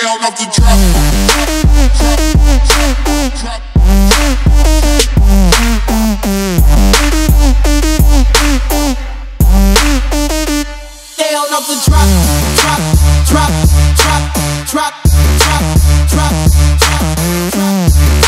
down off the drop. Down off the drop, drop, drop, drop, drop, drop, drop, drop, drop.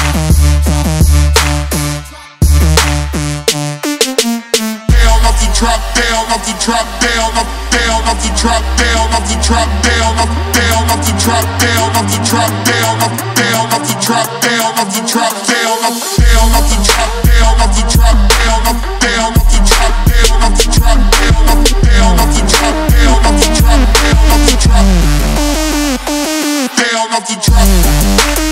Down off the drop, down off the drop, down off the drop, down off the drop, down off the drop, down off the drop, down off the drop, down off the drop, down off the drop, down off the drop, down off the drop, down off the drop, down off the drop, down off the drop, down off the drop, down off the drop, down off the drop.